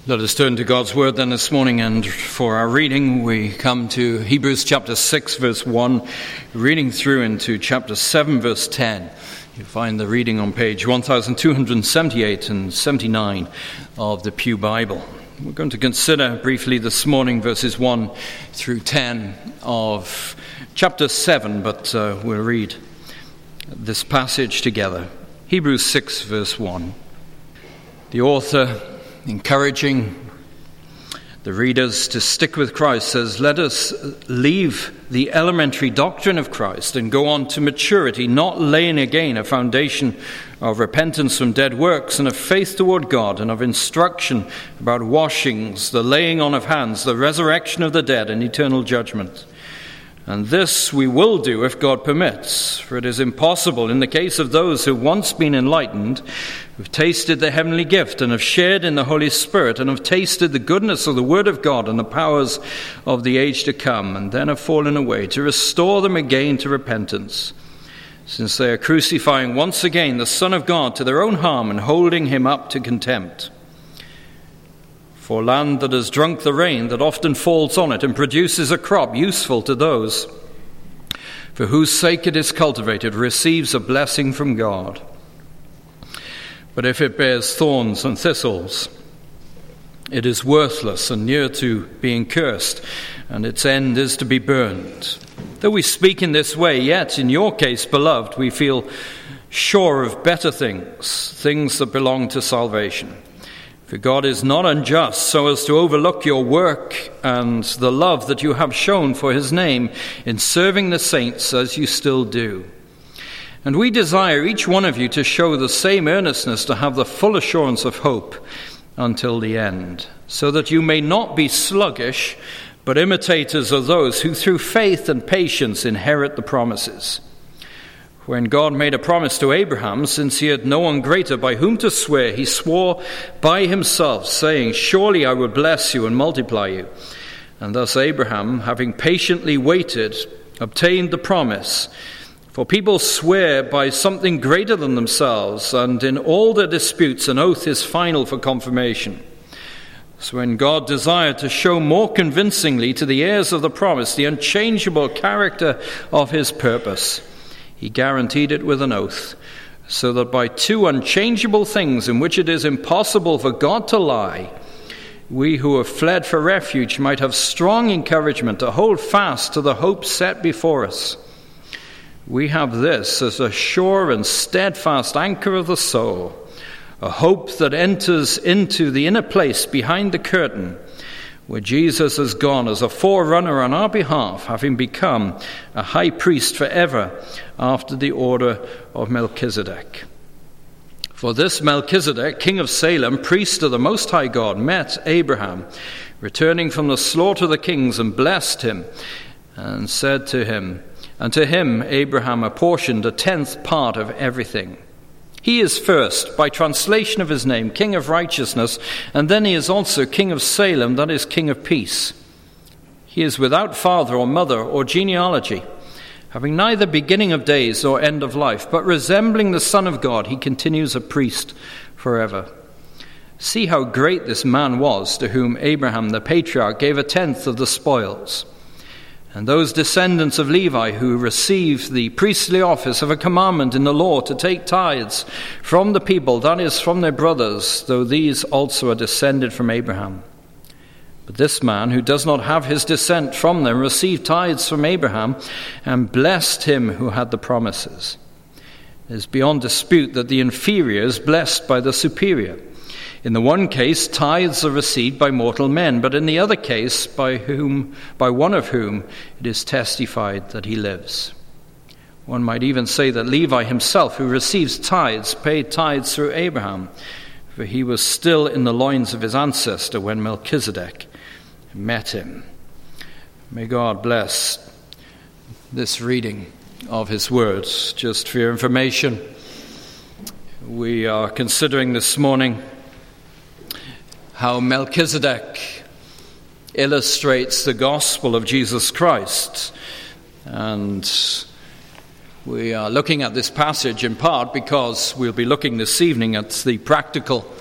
Let us turn to God's Word then this morning, and for our reading we come to Hebrews chapter 6 verse 1, reading through into chapter 7 verse 10. You'll find the reading on page 1278 and 79 of the Pew Bible. We're going to consider briefly this morning verses 1 through 10 of chapter 7, but we'll read this passage together. Hebrews 6 verse 1. The author, encouraging the readers to stick with Christ, says, "Let us leave the elementary doctrine of Christ and go on to maturity, not laying again a foundation of repentance from dead works and of faith toward God and of instruction about washings, the laying on of hands, the resurrection of the dead and eternal judgment. And this we will do if God permits, for it is impossible in the case of those who have once been enlightened, who've tasted the heavenly gift and have shared in the Holy Spirit and have tasted the goodness of the Word of God and the powers of the age to come, and then have fallen away, to restore them again to repentance, since they are crucifying once again the Son of God to their own harm and holding him up to contempt. For land that has drunk the rain that often falls on it and produces a crop useful to those for whose sake it is cultivated receives a blessing from God. But if it bears thorns and thistles, it is worthless and near to being cursed, and its end is to be burned. Though we speak in this way, yet in your case, beloved, we feel sure of better things, things that belong to salvation. For God is not unjust so as to overlook your work and the love that you have shown for his name in serving the saints as you still do. And we desire each one of you to show the same earnestness, to have the full assurance of hope until the end, so that you may not be sluggish, but imitators of those who through faith and patience inherit the promises. When God made a promise to Abraham, since he had no one greater by whom to swear, he swore by himself, saying, "Surely I will bless you and multiply you." And thus Abraham, having patiently waited, obtained the promise. For people swear by something greater than themselves, and in all their disputes an oath is final for confirmation. So when God desired to show more convincingly to the heirs of the promise the unchangeable character of his purpose, he guaranteed it with an oath, so that by two unchangeable things in which it is impossible for God to lie, we who have fled for refuge might have strong encouragement to hold fast to the hope set before us. We have this as a sure and steadfast anchor of the soul, a hope that enters into the inner place behind the curtain, where Jesus has gone as a forerunner on our behalf, having become a high priest forever after the order of Melchizedek. For this Melchizedek, king of Salem, priest of the Most High God, met Abraham, returning from the slaughter of the kings, and blessed him, and said to him, and to him Abraham apportioned a 10th part of everything. He is first, by translation of his name, King of Righteousness, and then he is also King of Salem, that is, King of Peace. He is without father or mother or genealogy, having neither beginning of days nor end of life, but resembling the Son of God, he continues a priest forever. See how great this man was, to whom Abraham the patriarch gave a 10th of the spoils. And those descendants of Levi who received the priestly office have a commandment in the law to take tithes from the people, that is, from their brothers, though these also are descended from Abraham. But this man, who does not have his descent from them, received tithes from Abraham and blessed him who had the promises. It is beyond dispute that the inferior is blessed by the superior. In the one case, tithes are received by mortal men, but in the other case, by one of whom it is testified that he lives. One might even say that Levi himself, who receives tithes, paid tithes through Abraham, for he was still in the loins of his ancestor when Melchizedek met him. May God bless this reading of his words. Just for your information, we are considering this morning how Melchizedek illustrates the gospel of Jesus Christ. And we are looking at this passage in part because we'll be looking this evening at the practical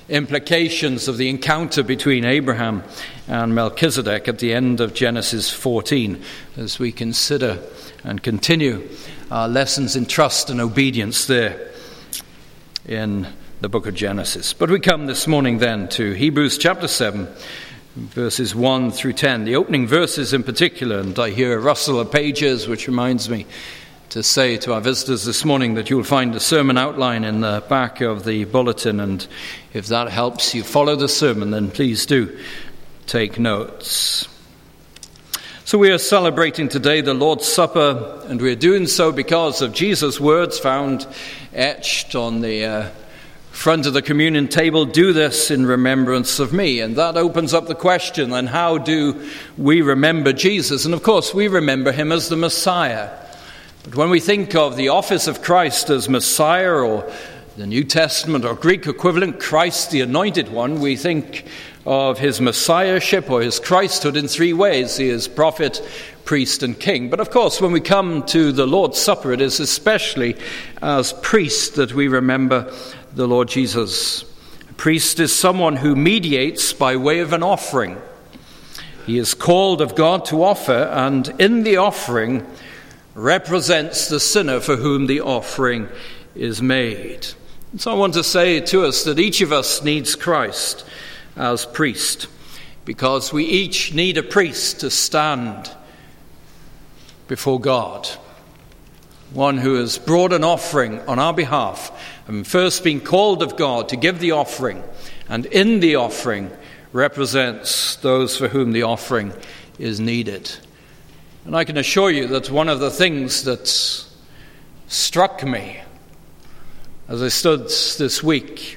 implications of the encounter between Abraham and Melchizedek at the end of Genesis 14 as we consider and continue our lessons in trust and obedience there in the book of Genesis. But we come this morning then to Hebrews chapter 7, verses 1 through 10, the opening verses in particular, and I hear a rustle of pages, which reminds me to say to our visitors this morning that you'll find a sermon outline in the back of the bulletin, and if that helps you follow the sermon, then please do take notes. So we are celebrating today the Lord's Supper, and we're doing so because of Jesus' words found etched on the front of the communion table, "Do this in remembrance of me." And that opens up the question, then how do we remember Jesus? And of course, we remember him as the Messiah. But when we think of the office of Christ as Messiah, or the New Testament or Greek equivalent, Christ the Anointed One, we think of his messiahship or his Christhood in three ways. He is prophet, priest, and king. But of course, when we come to the Lord's Supper, it is especially as priest that we remember the Lord Jesus. A priest is someone who mediates by way of an offering. He is called of God to offer, and in the offering represents the sinner for whom the offering is made. And so I want to say to us that each of us needs Christ as priest, because we each need a priest to stand before God, one who has brought an offering on our behalf, and first been called of God to give the offering, and in the offering represents those for whom the offering is needed. And I can assure you that one of the things that struck me as I stood this week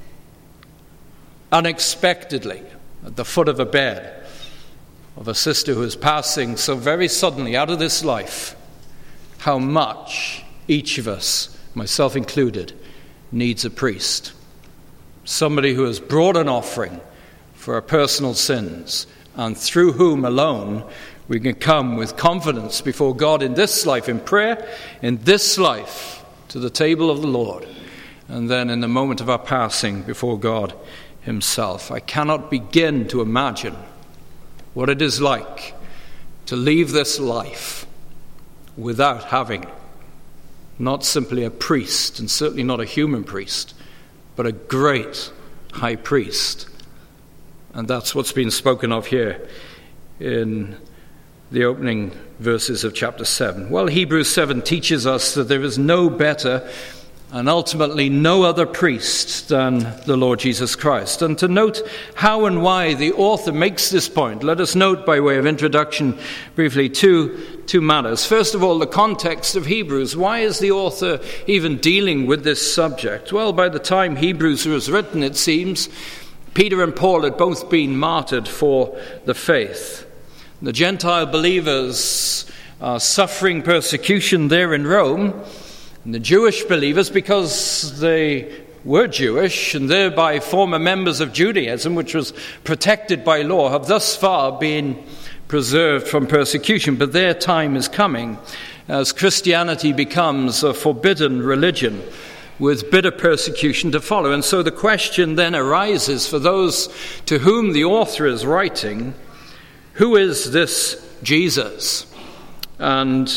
unexpectedly at the foot of a bed of a sister who is passing so very suddenly out of this life, how much each of us, myself included, needs a priest. Somebody who has brought an offering for our personal sins, and through whom alone we can come with confidence before God in this life, in prayer, in this life, to the table of the Lord, and then in the moment of our passing before God himself. I cannot begin to imagine what it is like to leave this life without having not simply a priest, and certainly not a human priest, but a great high priest. And that's what's been spoken of here in the opening verses of chapter 7. Well, Hebrews 7 teaches us that there is no better and ultimately no other priest than the Lord Jesus Christ. And to note how and why the author makes this point, let us note by way of introduction briefly two matters. First of all, the context of Hebrews. Why is the author even dealing with this subject? Well, by the time Hebrews was written, it seems, Peter and Paul had both been martyred for the faith. The Gentile believers are suffering persecution there in Rome, and the Jewish believers, because they were Jewish and thereby former members of Judaism, which was protected by law, have thus far been preserved from persecution. But their time is coming as Christianity becomes a forbidden religion with bitter persecution to follow. And so the question then arises for those to whom the author is writing, who is this Jesus? And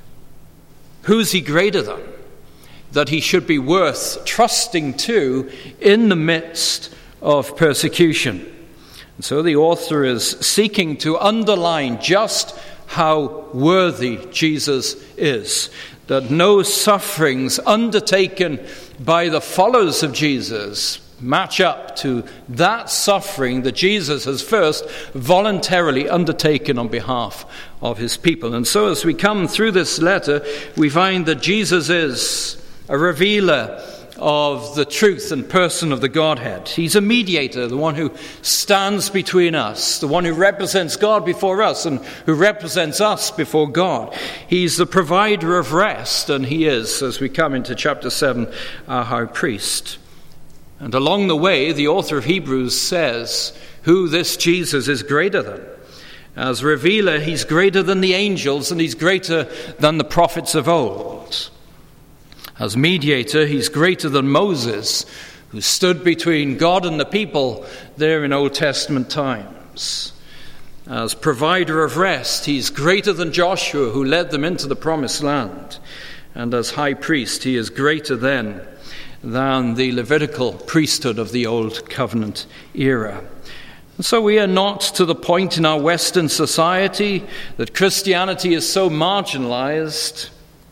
who's he greater than, that he should be worth trusting to in the midst of persecution? And so the author is seeking to underline just how worthy Jesus is, that no sufferings undertaken by the followers of Jesus match up to that suffering that Jesus has first voluntarily undertaken on behalf of his people. And so as we come through this letter, we find that Jesus is a revealer of the truth and person of the Godhead. He's a mediator, the one who stands between us, the one who represents God before us and who represents us before God. He's the provider of rest, and he is, as we come into chapter 7, our high priest. And along the way, the author of Hebrews says who this Jesus is greater than. As revealer, he's greater than the angels, and he's greater than the prophets of old. As mediator, he's greater than Moses, who stood between God and the people there in Old Testament times. As provider of rest, he's greater than Joshua, who led them into the promised land. And as high priest, he is greater then than the Levitical priesthood of the Old Covenant era. And so we are not to the point in our Western society that Christianity is so marginalized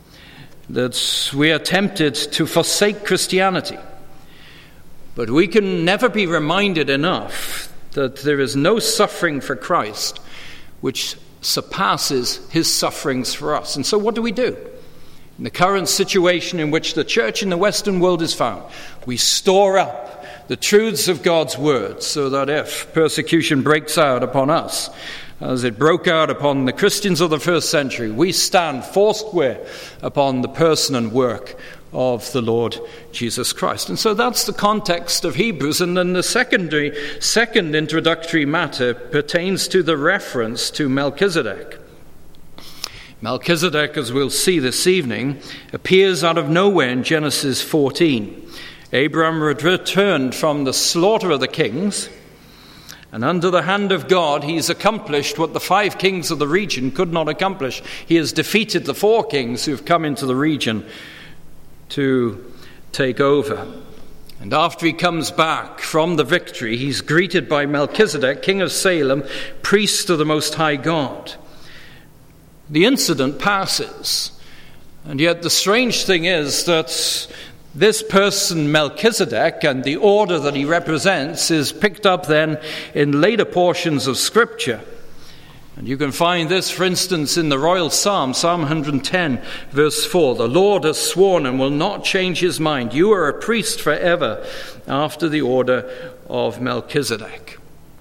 that we are tempted to forsake Christianity. But we can never be reminded enough that there is no suffering for Christ which surpasses his sufferings for us. And so what do? In the current situation in which the church in the Western world is found, we store up the truths of God's word so that if persecution breaks out upon us, as it broke out upon the Christians of the first century, we stand foursquare upon the person and work of the Lord Jesus Christ. And so that's the context of Hebrews. And then the second introductory matter pertains to the reference to Melchizedek. Melchizedek, as we'll see this evening, appears out of nowhere in Genesis 14. Abraham had returned from the slaughter of the kings, and under the hand of God, he's accomplished what the 5 kings of the region could not accomplish. He has defeated the 4 kings who've come into the region to take over. And after he comes back from the victory, he's greeted by Melchizedek, king of Salem, priest of the Most High God. The incident passes, and yet the strange thing is that this person, Melchizedek, and the order that he represents is picked up then in later portions of Scripture. And you can find this, for instance, in the Royal Psalm, Psalm 110, verse 4. The Lord has sworn and will not change his mind. You are a priest forever after the order of Melchizedek.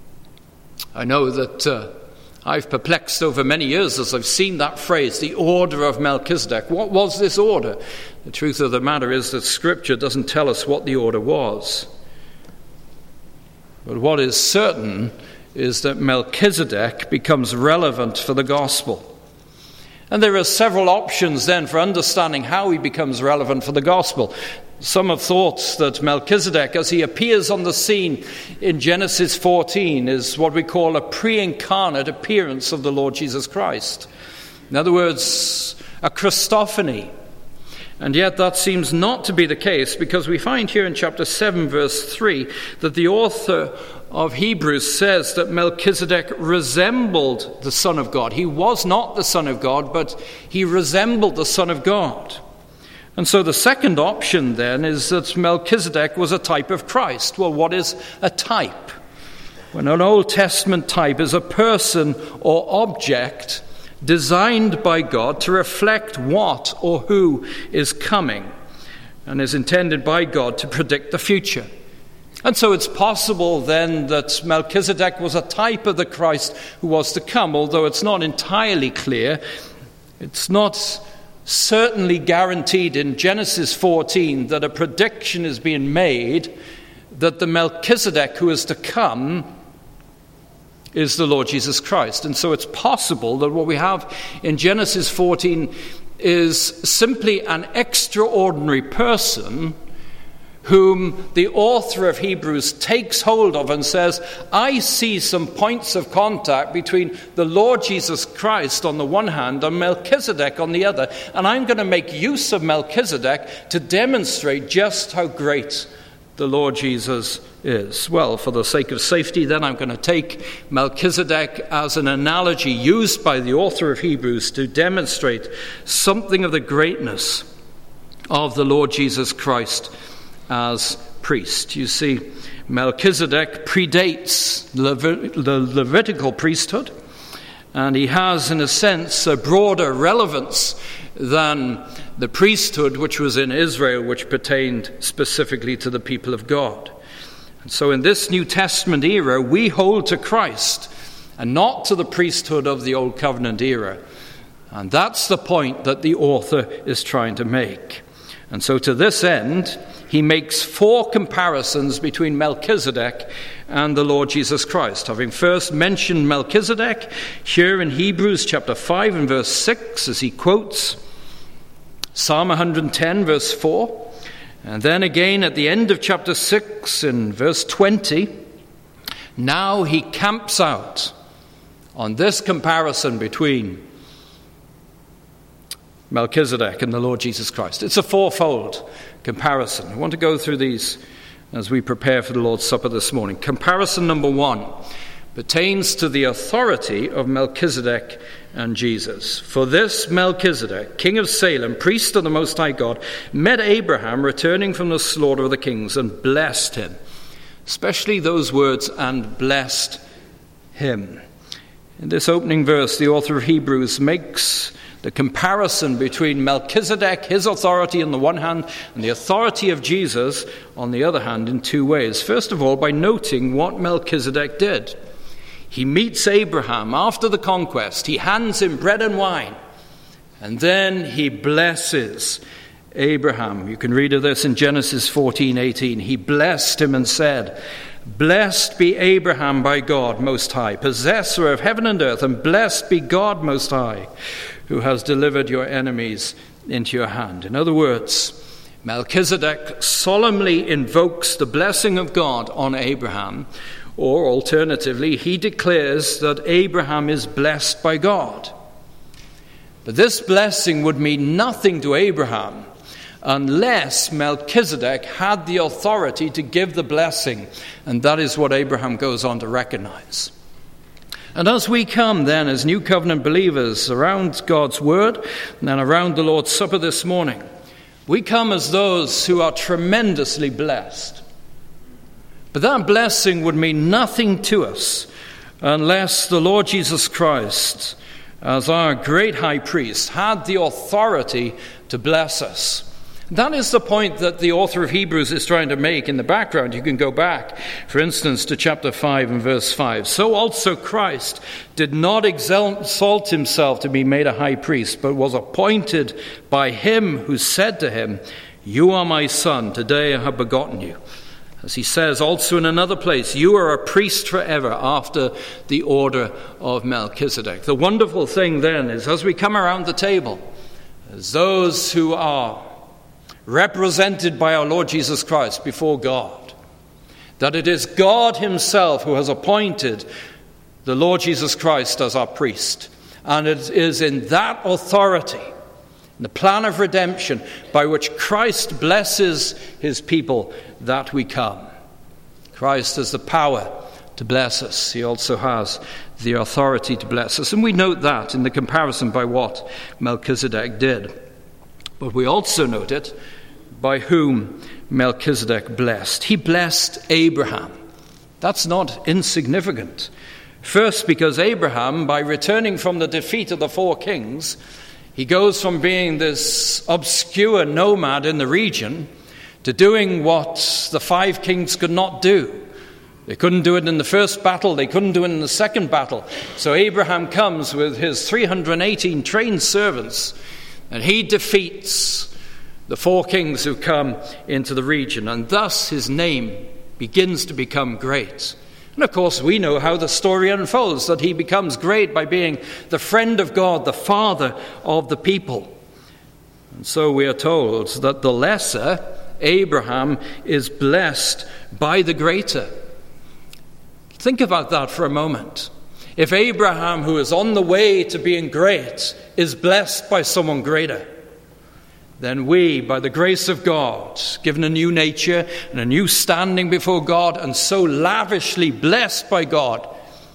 I know that I've perplexed over many years as I've seen that phrase, the order of Melchizedek. What was this order? The truth of the matter is that Scripture doesn't tell us what the order was. But what is certain is that Melchizedek becomes relevant for the gospel. And there are several options then for understanding how he becomes relevant for the gospel. Some have thought that Melchizedek, as he appears on the scene in Genesis 14, is what we call a pre-incarnate appearance of the Lord Jesus Christ. In other words, a Christophany. And yet that seems not to be the case, because we find here in chapter 7, verse 3, that the author of Hebrews says that Melchizedek resembled the Son of God. He was not the Son of God, but he resembled the Son of God. And so the second option then is that Melchizedek was a type of Christ. Well, what is a type? When an Old Testament type is a person or object designed by God to reflect what or who is coming, and is intended by God to predict the future. And so it's possible then that Melchizedek was a type of the Christ who was to come, although it's not entirely clear. It's not certainly guaranteed in Genesis 14 that a prediction is being made that the Melchizedek who is to come is the Lord Jesus Christ. And so it's possible that what we have in Genesis 14 is simply an extraordinary person whom the author of Hebrews takes hold of and says, I see some points of contact between the Lord Jesus Christ on the one hand and Melchizedek on the other, and I'm going to make use of Melchizedek to demonstrate just how great the Lord Jesus is. Well, for the sake of safety, then I'm going to take Melchizedek as an analogy used by the author of Hebrews to demonstrate something of the greatness of the Lord Jesus Christ as priest. You see, Melchizedek predates the Levitical priesthood, and he has, in a sense, a broader relevance than the priesthood which was in Israel, which pertained specifically to the people of God. And so in this New Testament era, we hold to Christ and not to the priesthood of the Old Covenant era. And that's the point that the author is trying to make. And so to this end, he makes 4 comparisons between Melchizedek and the Lord Jesus Christ. Having first mentioned Melchizedek, here in Hebrews chapter 5 and verse 6, as he quotes Psalm 110 verse 4, And then again at the end of chapter 6 in verse 20, now he camps out on this comparison between Melchizedek and the Lord Jesus Christ. It's a fourfold comparison. I want to go through these as we prepare for the Lord's Supper this morning. Comparison number 1 pertains to the authority of Melchizedek and Jesus. For this Melchizedek, king of Salem, priest of the Most High God, met Abraham returning from the slaughter of the kings and blessed him. Especially those words, and blessed him. In this opening verse, the author of Hebrews makes the comparison between Melchizedek, his authority on the one hand, and the authority of Jesus on the other hand in two ways. First of all, by noting what Melchizedek did. He meets Abraham after the conquest. He hands him bread and wine. And then he blesses Abraham. You can read of this in Genesis 14:18. He blessed him and said, "Blessed be Abraham by God Most High, possessor of heaven and earth, and blessed be God Most High, who has delivered your enemies into your hand." In other words, Melchizedek solemnly invokes the blessing of God on Abraham, or alternatively, he declares that Abraham is blessed by God. But this blessing would mean nothing to Abraham unless Melchizedek had the authority to give the blessing, and that is what Abraham goes on to recognize. And as we come then as New Covenant believers around God's Word and then around the Lord's Supper this morning, we come as those who are tremendously blessed. But that blessing would mean nothing to us unless the Lord Jesus Christ, as our great high priest, had the authority to bless us. That is the point that the author of Hebrews is trying to make in the background. You can go back, for instance, to chapter 5 and verse 5. So also Christ did not exalt himself to be made a high priest, but was appointed by him who said to him, "You are my son, today I have begotten you." As he says also in another place, "You are a priest forever after the order of Melchizedek." The wonderful thing then is, as we come around the table, as those who are represented by our Lord Jesus Christ before God, that it is God himself who has appointed the Lord Jesus Christ as our priest. And it is in that authority, in the plan of redemption, by which Christ blesses his people, that we come. Christ has the power to bless us. He also has the authority to bless us. And we note that in the comparison by what Melchizedek did. But we also note it by whom Melchizedek blessed. He blessed Abraham. That's not insignificant. First, because Abraham, by returning from the defeat of the four kings, he goes from being this obscure nomad in the region to doing what the five kings could not do. They couldn't do it in the first battle. They couldn't do it in the second battle. So Abraham comes with his 318 trained servants, and he defeats the four kings who come into the region. And thus his name begins to become great. And of course we know how the story unfolds, that he becomes great by being the friend of God, the father of the people. And so we are told that the lesser, Abraham, is blessed by the greater. Think about that for a moment. If Abraham, who is on the way to being great, is blessed by someone greater, then we, by the grace of God, given a new nature and a new standing before God, and so lavishly blessed by God,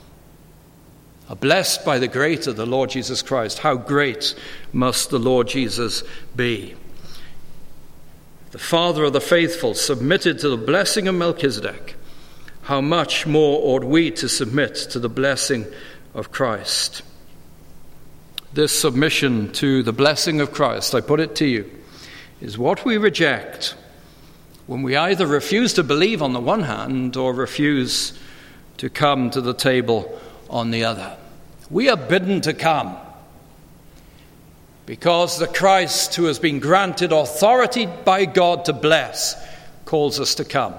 are blessed by the greater, the Lord Jesus Christ. How great must the Lord Jesus be? The father of the faithful submitted to the blessing of Melchizedek. How much more ought we to submit to the blessing of Christ? This submission to the blessing of Christ, I put it to you, is what we reject when we either refuse to believe on the one hand or refuse to come to the table on the other. We are bidden to come because the Christ who has been granted authority by God to bless calls us to come.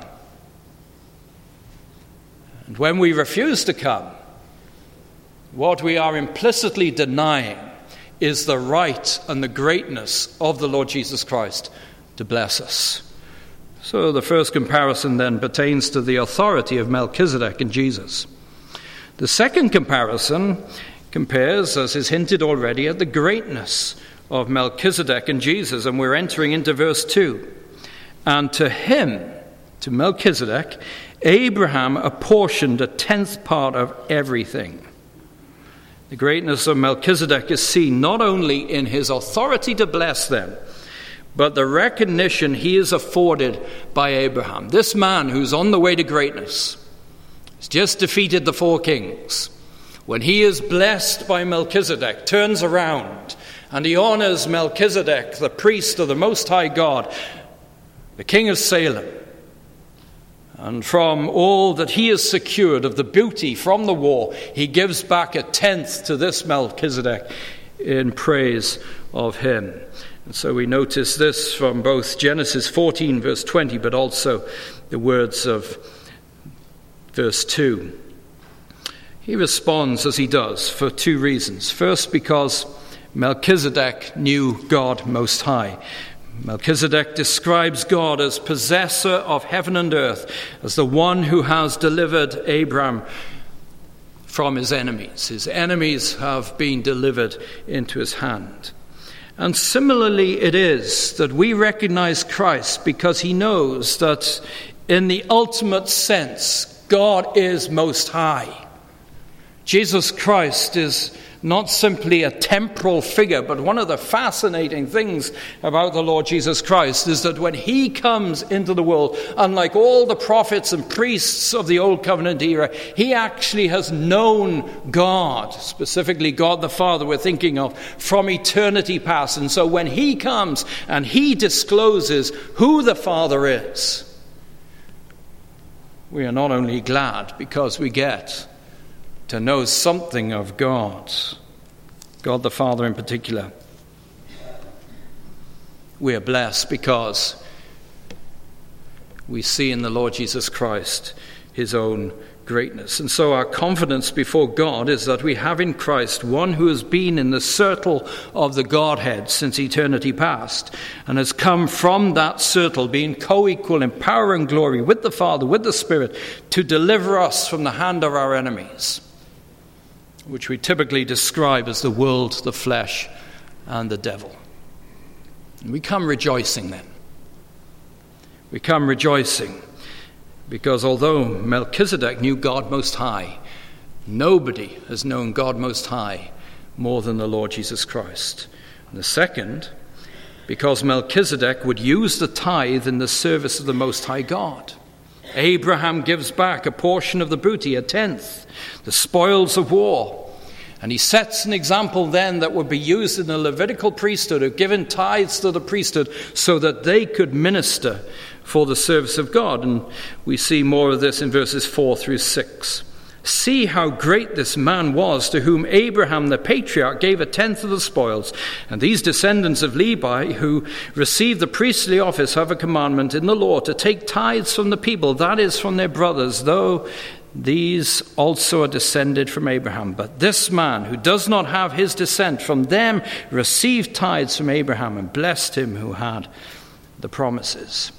And when we refuse to come, what we are implicitly denying is the right and the greatness of the Lord Jesus Christ to bless us. So the first comparison then pertains to the authority of Melchizedek and Jesus. The second comparison compares, as is hinted already, at the greatness of Melchizedek and Jesus, and we're entering into verse 2. And to him, to Melchizedek, Abraham apportioned a 10th part of everything. The greatness of Melchizedek is seen not only in his authority to bless them, but the recognition he is afforded by Abraham. This man who's on the way to greatness has just defeated the 4 kings. When he is blessed by Melchizedek, turns around and he honors Melchizedek, the priest of the Most High God, the king of Salem. And from all that he has secured of the booty from the war, he gives back a 10th to this Melchizedek in praise of him. And so we notice this from both Genesis 14, verse 20, but also the words of verse 2. He responds as he does for 2 reasons. First, because Melchizedek knew God Most High. Melchizedek describes God as possessor of heaven and earth, as the one who has delivered Abraham from his enemies. His enemies have been delivered into his hand. And similarly it is that we recognize Christ because he knows that in the ultimate sense, God is Most High. Jesus Christ is not simply a temporal figure, but one of the fascinating things about the Lord Jesus Christ is that when he comes into the world, unlike all the prophets and priests of the Old Covenant era, he actually has known God, specifically God the Father we're thinking of, from eternity past. And so when he comes and he discloses who the Father is, we are not only glad because we get to know something of God the Father in particular. We are blessed because we see in the Lord Jesus Christ his own greatness. And so our confidence before God is that we have in Christ one who has been in the circle of the Godhead since eternity past and has come from that circle, being co-equal in power and glory with the Father, with the Spirit, to deliver us from the hand of our enemies, which we typically describe as the world, the flesh, and the devil. And we come rejoicing then. We come rejoicing because although Melchizedek knew God Most High, nobody has known God Most High more than the Lord Jesus Christ. And the second, because Melchizedek would use the tithe in the service of the Most High God. Abraham gives back a portion of the booty, a 10th, the spoils of war. And he sets an example then that would be used in the Levitical priesthood, of giving tithes to the priesthood so that they could minister for the service of God. And we see more of this in verses 4 through 6. See how great this man was, to whom Abraham the patriarch gave a 10th of the spoils. And these descendants of Levi, who received the priestly office, have a commandment in the law to take tithes from the people, that is, from their brothers, though these also are descended from Abraham. But this man, who does not have his descent from them, received tithes from Abraham and blessed him who had the promises.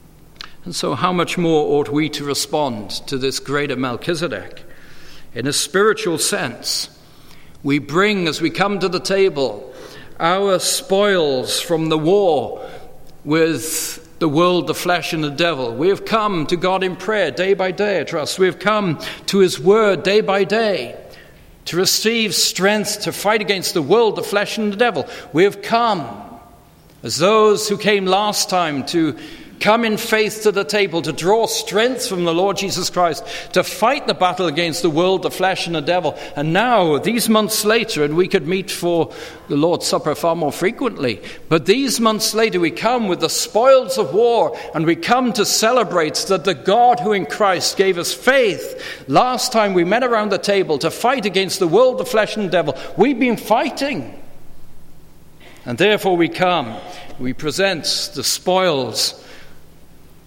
And so how much more ought we to respond to this greater Melchizedek? In a spiritual sense, we bring, as we come to the table, our spoils from the war with the world, the flesh, and the devil. We have come to God in prayer day by day, I trust. We have come to his word day by day to receive strength to fight against the world, the flesh, and the devil. We have come as those who came last time to come in faith to the table, to draw strength from the Lord Jesus Christ, to fight the battle against the world, the flesh, and the devil. And now, these months later, and we could meet for the Lord's Supper far more frequently, but these months later we come with the spoils of war, and we come to celebrate that the God who in Christ gave us faith. Last time we met around the table to fight against the world, the flesh, and the devil. We've been fighting. And therefore we come, we present the spoils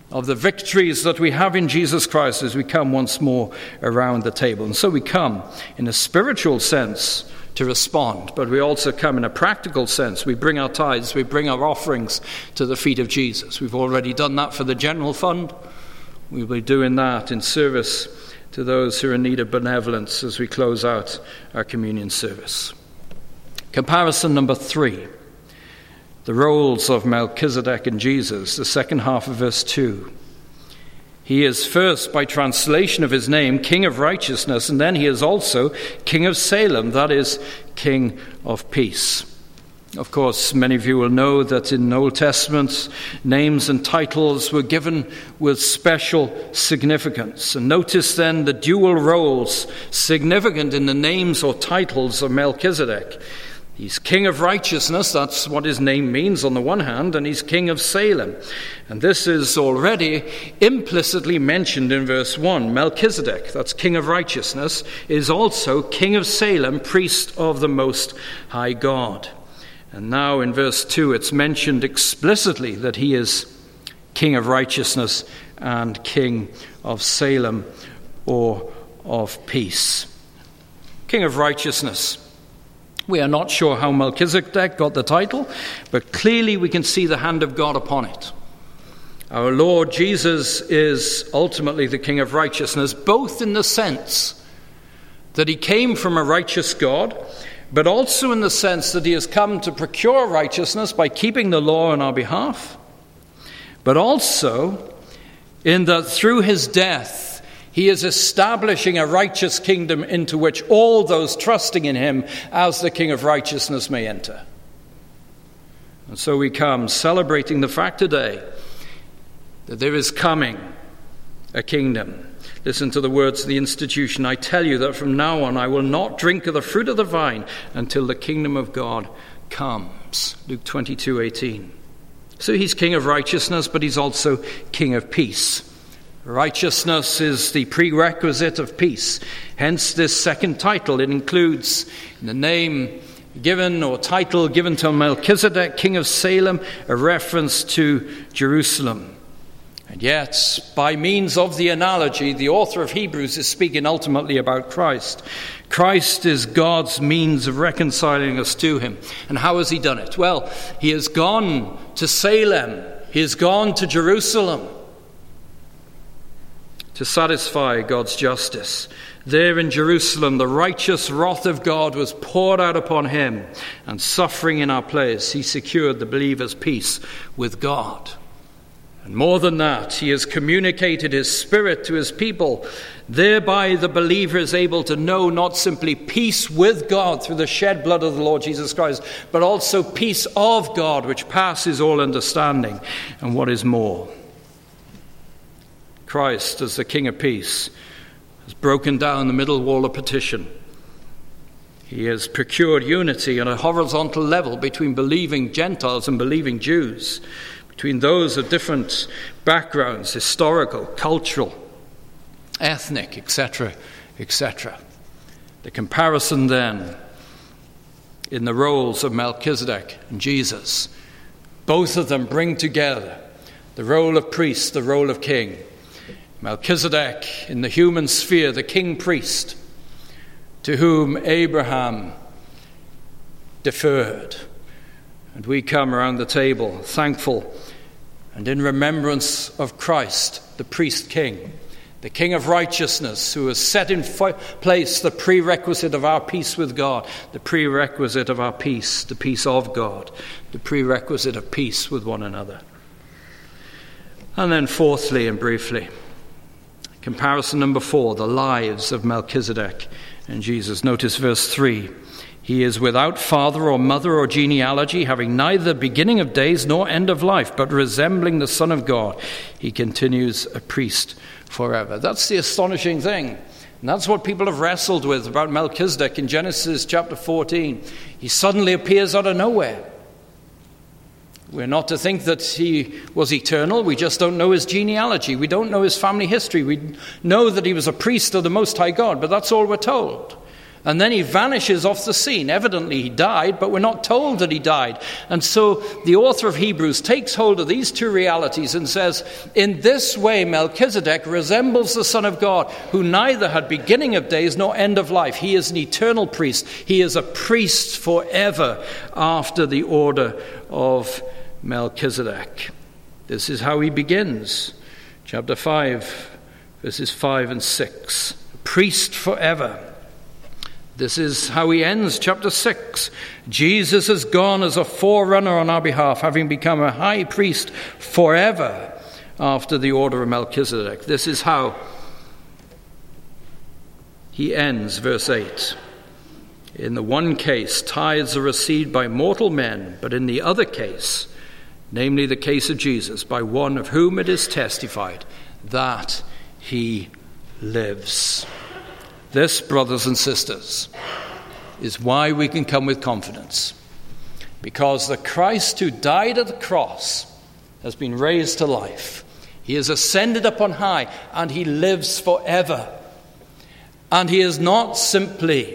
of the victories that we have in Jesus Christ as we come once more around the table. And so we come in a spiritual sense to respond, but we also come in a practical sense. We bring our tithes, we bring our offerings to the feet of Jesus. We've already done that for the general fund. We'll be doing that in service to those who are in need of benevolence as we close out our communion service. Comparison number 3. The roles of Melchizedek and Jesus, the second half of verse 2. He is first, by translation of his name, King of Righteousness, and then he is also King of Salem, that is, King of Peace. Of course, many of you will know that in the Old Testament, names and titles were given with special significance. And notice then the dual roles significant in the names or titles of Melchizedek. He's King of Righteousness, that's what his name means on the one hand, and he's King of Salem. And this is already implicitly mentioned in verse 1. Melchizedek, that's King of Righteousness, is also King of Salem, priest of the Most High God. And now in verse 2 it's mentioned explicitly that he is King of Righteousness and King of Salem or of Peace. King of Righteousness. We are not sure how Melchizedek got the title, but clearly we can see the hand of God upon it. Our Lord Jesus is ultimately the King of Righteousness, both in the sense that he came from a righteous God, but also in the sense that he has come to procure righteousness by keeping the law on our behalf, but also in that through his death, he is establishing a righteous kingdom into which all those trusting in him as the King of Righteousness may enter. And so we come celebrating the fact today that there is coming a kingdom. Listen to the words of the institution. I tell you that from now on I will not drink of the fruit of the vine until the kingdom of God comes. Luke 22:18. So he's King of Righteousness, but he's also King of Peace. Righteousness is the prerequisite of peace. Hence this second title. It includes the name given or title given to Melchizedek, King of Salem, a reference to Jerusalem. And yet, by means of the analogy, the author of Hebrews is speaking ultimately about Christ. Christ is God's means of reconciling us to him. And how has he done it? Well, he has gone to Salem. He has gone to Jerusalem to satisfy God's justice. There in Jerusalem, the righteous wrath of God was poured out upon him, and suffering in our place, he secured the believer's peace with God. And more than that, he has communicated his spirit to his people. Thereby the believer is able to know not simply peace with God through the shed blood of the Lord Jesus Christ, but also peace of God, which passes all understanding. And what is more, Christ, as the King of Peace, has broken down the middle wall of partition. He has procured unity on a horizontal level between believing Gentiles and believing Jews, between those of different backgrounds, historical, cultural, ethnic, etc., etc. The comparison then in the roles of Melchizedek and Jesus, both of them bring together the role of priest, the role of king. Melchizedek in the human sphere, the king priest, to whom Abraham deferred. And we come around the table thankful and in remembrance of Christ, the priest king, the King of Righteousness, who has set in place the prerequisite of our peace with God, the prerequisite of our peace, the peace of God, the prerequisite of peace with one another. And then fourthly and briefly, comparison number 4, the lives of Melchizedek and Jesus. Notice verse 3. He is without father or mother or genealogy, having neither beginning of days nor end of life, but resembling the Son of God. He continues a priest forever. That's the astonishing thing. And that's what people have wrestled with about Melchizedek in Genesis chapter 14. He suddenly appears out of nowhere. We're not to think that he was eternal. We just don't know his genealogy. We don't know his family history. We know that he was a priest of the Most High God, but that's all we're told. And then he vanishes off the scene. Evidently he died, but we're not told that he died. And so the author of Hebrews takes hold of these two realities and says, in this way Melchizedek resembles the Son of God, who neither had beginning of days nor end of life. He is an eternal priest. He is a priest forever after the order of Melchizedek. This is how he begins. Chapter 5, verses 5 and 6. Priest forever. This is how he ends chapter 6. Jesus has gone as a forerunner on our behalf, having become a high priest forever after the order of Melchizedek. This is how he ends verse 8. In the one case, tithes are received by mortal men, but in the other case, namely the case of Jesus, by one of whom it is testified that he lives. This, brothers and sisters, is why we can come with confidence. Because the Christ who died at the cross has been raised to life. He has ascended up on high, and he lives forever. And he is not simply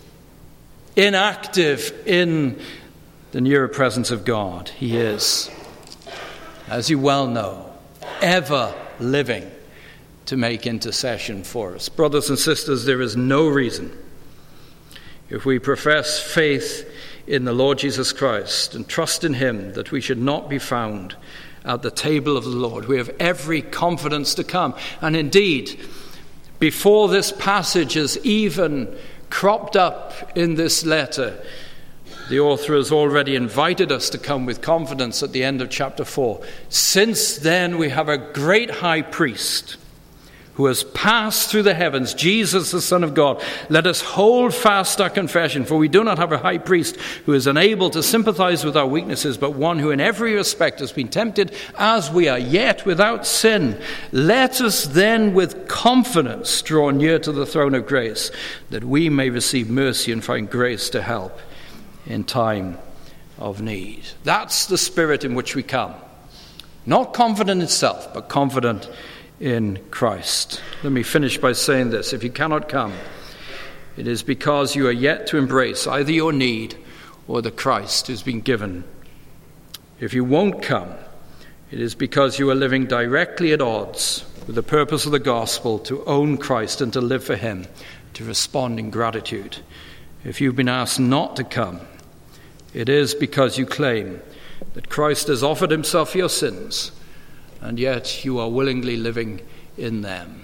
inactive in the nearer presence of God. He is, as you well know, ever living to make intercession for us. Brothers and sisters, there is no reason, if we profess faith in the Lord Jesus Christ and trust in him, that we should not be found at the table of the Lord. We have every confidence to come. And indeed, before this passage has even cropped up in this letter, the author has already invited us to come with confidence at the end of chapter 4. Since then we have a great high priest who has passed through the heavens, Jesus, the Son of God. Let us hold fast our confession, for we do not have a high priest who is unable to sympathize with our weaknesses, but one who in every respect has been tempted as we are, yet without sin. Let us then with confidence draw near to the throne of grace, that we may receive mercy and find grace to help in time of need. That's the spirit in which we come. Not confident in self, but confident in Christ. Let me finish by saying this. If you cannot come, it is because you are yet to embrace either your need or the Christ who's been given. If you won't come, it is because you are living directly at odds with the purpose of the gospel to own Christ and to live for him, to respond in gratitude. If you've been asked not to come, it is because you claim that Christ has offered himself for your sins, and yet you are willingly living in them.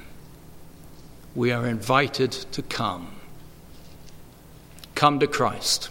We are invited to come. Come to Christ.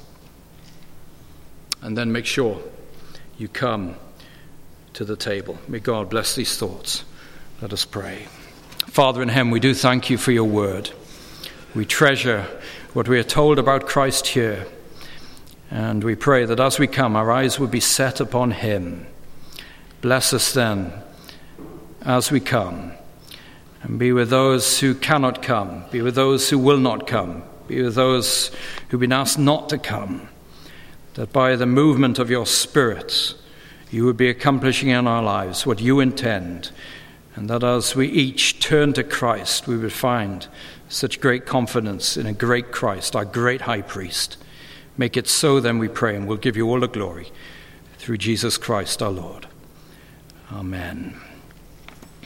And then make sure you come to the table. May God bless these thoughts. Let us pray. Father in heaven, we do thank you for your word. We treasure what we are told about Christ here. And we pray that as we come, our eyes will be set upon him. Bless us then as we come, and be with those who cannot come, be with those who will not come, be with those who've been asked not to come, that by the movement of your Spirit you would be accomplishing in our lives what you intend, and that as we each turn to Christ, we would find such great confidence in a great Christ, our great high priest. Make it so then, we pray, and we'll give you all the glory through Jesus Christ our Lord. Amen.